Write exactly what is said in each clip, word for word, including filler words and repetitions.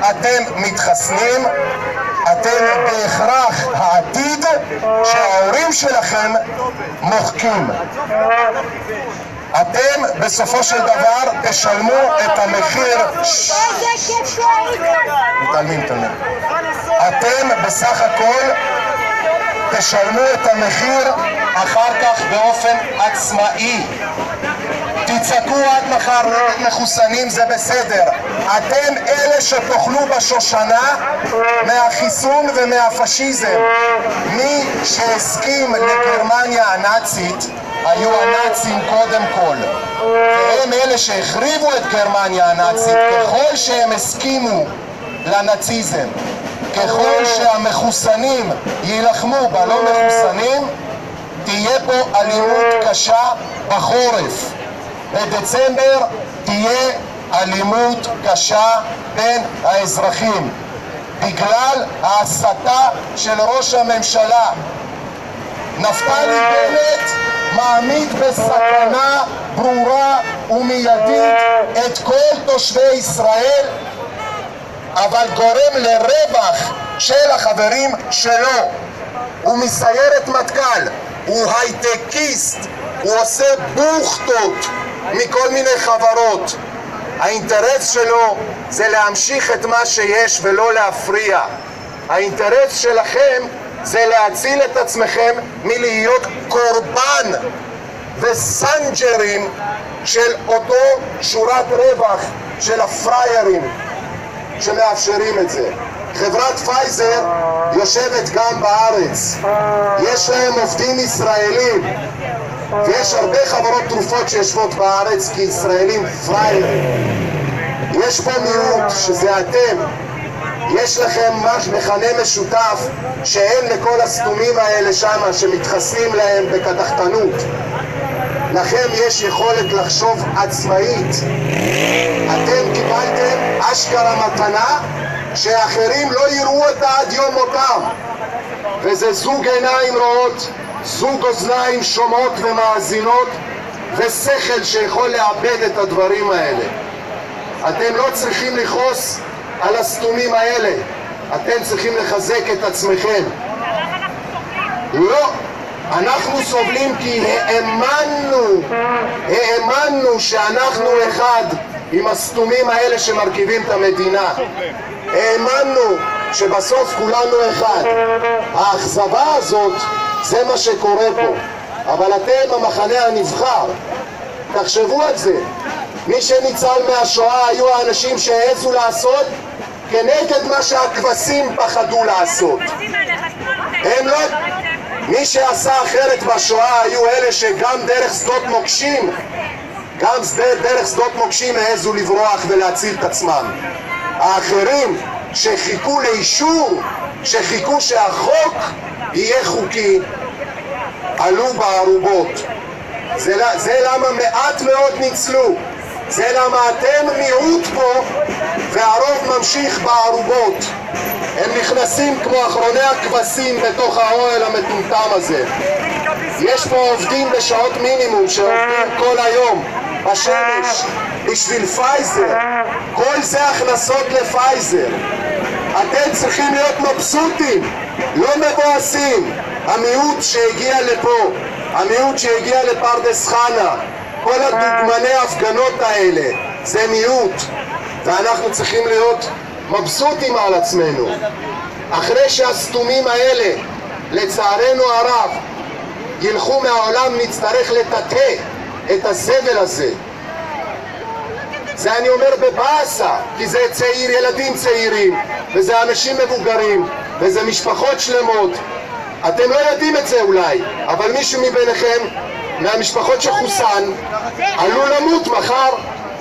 אתם מתחסנים, אתם בהכרח העתיד שההורים שלכם מוחקים. אתם בסופו של דבר תשלמו את המחיר. מתעלמים, מתעלמים. אתם בסך הכל תשלמו את המחיר אחר כך באופן עצמאי. תצעקו עד מחר נגד מחוסנים, זה בסדר. אתם אלה שתאכלו בשושנה מהחיסון ומהפשיזם. מי שהסכים לגרמניה הנאצית היו הנאצים קודם כל, והם אלה שהחריבו את גרמניה הנאצית. ככל שהם הסכימו לנאציזם, ככל שהמחוסנים יילחמו בלא מחוסנים, תהיה פה אלימות קשה בחורף. בדצמבר תהיה אלימות קשה בין האזרחים בגלל ההסתה של ראש הממשלה. נפתלי בנט מעמיד בסכנה ברורה ומיידית את כל תושבי ישראל, אבל גורם לרווח של החברים שלו. הוא מסיירת מטכ"ל, הוא הייטקיסט, הוא עושה בוכטות מכל מיני חברות. האינטרס שלו זה להמשיך את מה שיש ולא להפריע. האינטרס שלכם זה להציל את עצמכם מלהיות קורבן וסנג'רים של אותו שורת רווח של הפריירים שמאפשרים את זה. חברת פייזר יושבת גם בארץ, יש להם עובדים ישראלים, ויש הרבה חברות תרופות שיושבות בארץ כי ישראלים פריירים. יש פה מיעוט שזה אתם. יש לכם מכנה משותף שאין לכל הסתומים האלה שמה שמתחסים להם בקדחתנות. לכם יש יכולת לחשוב עצמאית. אתם קיבלתם אשכרה מתנה שאחרים לא יראו אותה עד יום מותם, וזה זוג עיניים רואות, זוג אוזניים שומעות ומאזינות, ושכל שיכול לאבד את הדברים האלה. אתם לא צריכים לכעוס על הסתומים האלה, אתם צריכים לחזק את עצמכם. לא, אנחנו סובלים כי האמנו, האמנו שאנחנו אחד עם הסתומים האלה שמרכיבים את המדינה. האמנו שבסוף כולנו אחד. האכזבה הזאת זה מה שקורה פה. אבל אתם המחנה הנבחר, תחשבו על זה. מי שניצל מהשואה היו האנשים שהעזו לעשות כנגד מה שהכבשים פחדו לעשות. הם לא... מי שעשה אחרת בשואה היו אלה שגם דרך שדות מוקשים, גם דרך שדות מוקשים העזו לברוח ולהציל את עצמם. האחרים שחיכו לאישור, שחיכו שהחוק יהיה חוקי, עלו בערובות. זה, זה למה מעט מאוד ניצלו. זה למה אתם מיעוט פה והרוב ממשיך בערובות. הם נכנסים כמו אחרוני הכבשים בתוך האוהל המטומטם הזה. יש פה עובדים בשעות מינימום שעובדים כל היום בשמש בשביל פייזר. כל זה הכנסות לפייזר. אתם צריכים להיות מבסוטים, לא מבואסים. המיעוט שהגיע לפה, המיעוט שהגיע לפרדס חנה, כל הדוגמני ההפגנות האלה, זה מיעוט, ואנחנו צריכים להיות מבסוטים על עצמנו. אחרי שהסתומים האלה, לצערנו הרב, ילכו מהעולם, נצטרך לטאטא את הזבל הזה. זה אני אומר בבאסה, כי זה צעיר, ילדים צעירים, וזה אנשים מבוגרים, וזה משפחות שלמות. אתם לא יודעים את זה אולי, אבל מישהו מביניכם, מהמשפחות שחוסן, עלול למות מחר.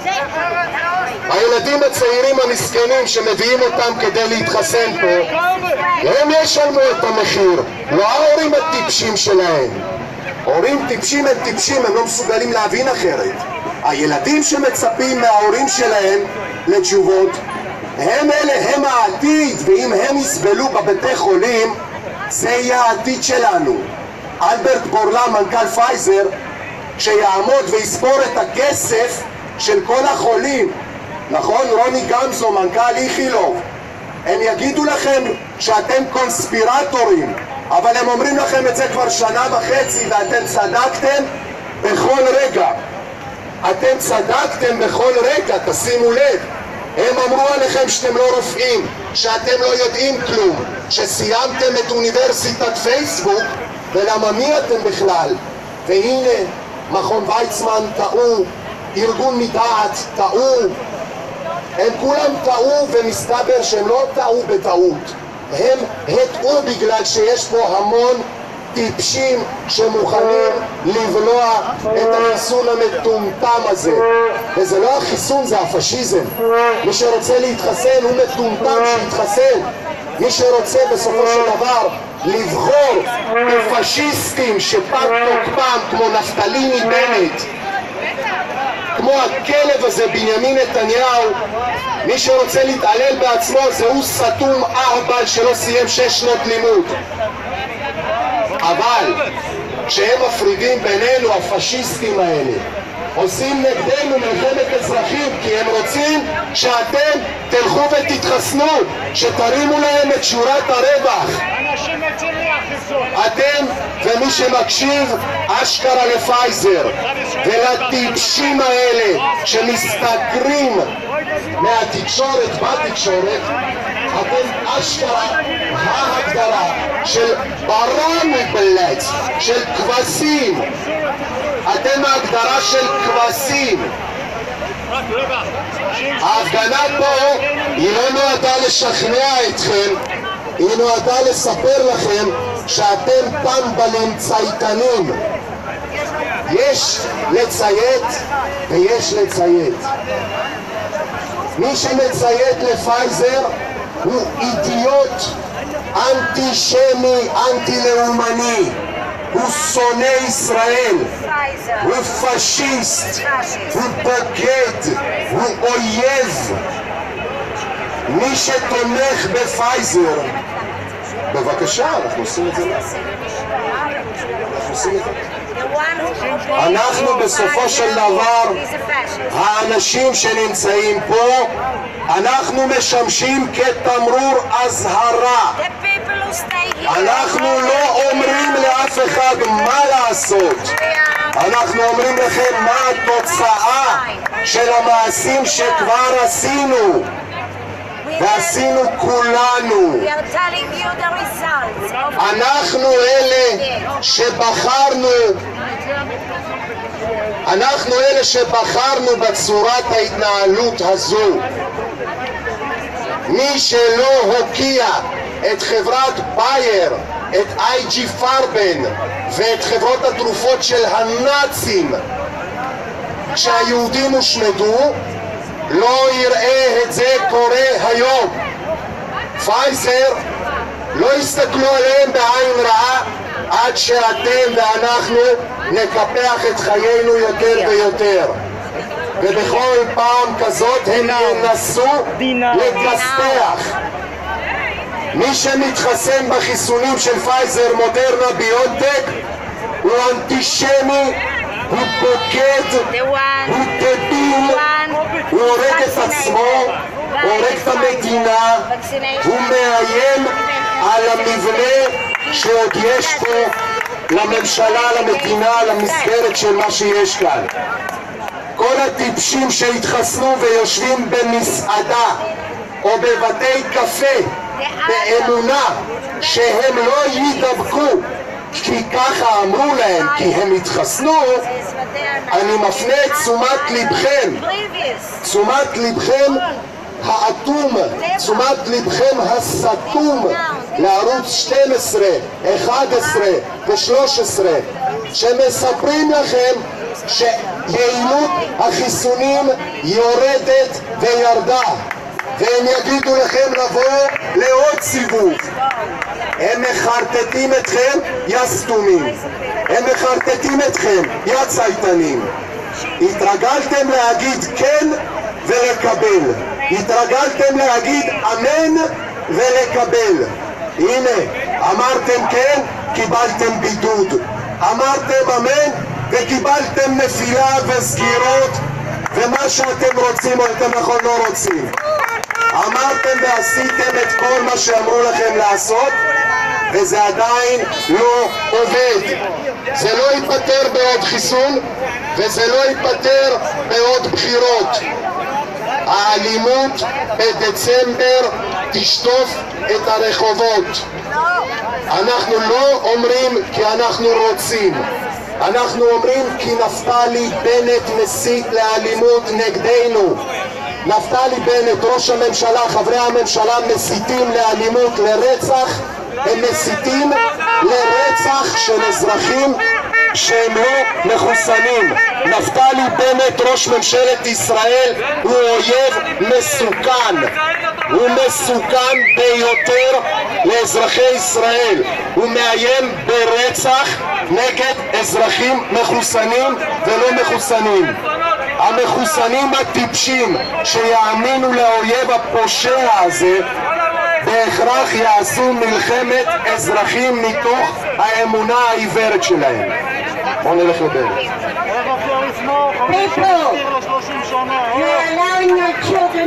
הילדים הצעירים המסכנים שמביאים אותם כדי להתחסן פה, הם ישלמו את המחיר, לא ההורים הטיפשים שלהם. הורים טיפשים הם טיפשים, הם לא מסוגלים להבין אחרת. הילדים שמצפים מההורים שלהם לתשובות, הם אלה, הם העתיד, ואם הם יסבלו בבתי חולים, זה יהיה העתיד שלנו. אלברט בורלה, מנכ"ל פייזר, שיעמוד ויספור את הכסף של כל החולים, נכון? רוני גמזו, מנכ"ל איכילוב, הם יגידו לכם שאתם קונספירטורים, אבל הם אומרים לכם את זה כבר שנה וחצי ואתם צדקתם בכל רגע. אתם צדקתם בכל רגע, תשימו לב. הם אמרו עליכם שאתם לא רופאים, שאתם לא יודעים כלום, שסיימתם את אוניברסיטת פייסבוק, ולמה מי אתם בכלל? והנה, מכון ויצמן טעו, ארגון מדעת טעו, הם כולם טעו, ומסתבר שהם לא טעו בטעות, הם הטעו בגלל שיש פה המון טיפשים שמוכנים לבלוע את החיסון המטומטם הזה. וזה לא החיסון, זה הפשיזם. מי שרוצה להתחסן הוא מטומטם שיתחסן. מי שרוצה בסופו של דבר לבחור בפשיסטים שפג תוקפם כמו נפתליני בנט, כמו הכלב הזה בנימין נתניהו, מי שרוצה להתעלל בעצמו זהו סתום אהבל שלא סיים שש שנות לימוד. אבל כשהם מפרידים בינינו, הפשיסטים האלה עושים נגדנו מלחמת אזרחים, כי הם רוצים שאתם תלכו ותתחסנו, שתרימו להם את שורת הרווח. אתם ומי שמקשיב אשכרה לפייזר ולטיפשים האלה שמסתכרים מהתקשורת בתקשורת, אתם אשכרה ההגדרה של ברמבלט, של כבשים. אתם ההגדרה של כבשים. ההפגנה פה היא לא נועדה לשכנע אתכם, היא נועדה לספר לכם שאתם טמבלים צייתנים. יש לציית ויש לציית. מי שמציית לפייזר הוא אידיוט, אנטישמי, אנטי-לאומני, הוא שונא ישראל, הוא פשיסט, הוא בוגד, הוא אויב. מי שתומך בפייזר, בבקשה, אנחנו עושים את זה. אנחנו עושים את זה. אנחנו בסופו של דבר, האנשים שנמצאים פה, אנחנו משמשים כתמרור אזהרה. אנחנו לא אומרים לאף אחד מה לעשות. אנחנו אומרים לכם מה התוצאה של המעשים שכבר עשינו. ועשינו כולנו. אנחנו אלה שבחרנו, אנחנו אלה שבחרנו בצורת ההתנהלות הזו. מי שלא הוקיע את חברת בייר, את איי ג'י פארבן ואת חברות התרופות של הנאצים כשהיהודים הושמדו, לא יראה את זה קורה היום. פייזר, לא יסתכלו עליהם בעין רעה עד שאתם ואנחנו נקפח את חיינו יותר ויותר. ובכל פעם כזאת הם ינסו לכסתח. מי שמתחסן בחיסונים של פייזר, מודרנה, ביונטק, הוא אנטישמי, הוא בוגד, הוא דביל, הוא הורג את עצמו, הוא הורג את המדינה, הוא מאיים על המבנה שעוד יש פה לממשלה, למדינה, למסגרת של מה שיש כאן. כל הטיפשים שהתחסנו ויושבים במסעדה או בבתי קפה באמונה שהם לא יידבקו כי ככה אמרו להם, כי הם התחסנו, אני מפנה את תשומת לבכם, תשומת לבכם האטום, תשומת לבכם הסתום לערוץ שתים עשרה, אחת עשרה ו-שלוש עשרה, שמספרים לכם שיעילות החיסונים יורדת וירדה, והם יגידו לכם לבוא לעוד סיבוב. הם מחרטטים אתכם, יא סתומים. הם מחרטטים אתכם, יא צייתנים. התרגלתם להגיד כן ולקבל. התרגלתם להגיד אמן ולקבל. הנה, אמרתם כן, קיבלתם בידוד. אמרתם אמן וקיבלתם נפילה וסגירות, ומה שאתם רוצים או אתם נכון לא רוצים. אמרתם ועשיתם את כל מה שאמרו לכם לעשות, וזה עדיין לא עובד. זה לא ייפטר בעוד חיסון, וזה לא ייפטר בעוד בחירות. האלימות בדצמבר תשטוף את הרחובות. אנחנו לא אומרים כי אנחנו רוצים, אנחנו אומרים כי נפתלי בנט מסית לאלימות נגדנו. נפתלי בנט, ראש הממשלה, חברי הממשלה מסיתים לאלימות, לרצח. הם מסיתים לרצח של אזרחים שהם לא מחוסנים. נפתלי בנט, ראש ממשלת ישראל, הוא אויב מסוכן. הוא מסוכן ביותר לאזרחי ישראל. הוא מאיים ברצח נגד אזרחים מחוסנים ולא מחוסנים. המחוסנים הטיפשים שיאמינו לאויב הפושע הזה בהכרח יעשו מלחמת אזרחים מתוך האמונה העיוורת שלהם. בואו נלך לדרך. People, you're allowing your children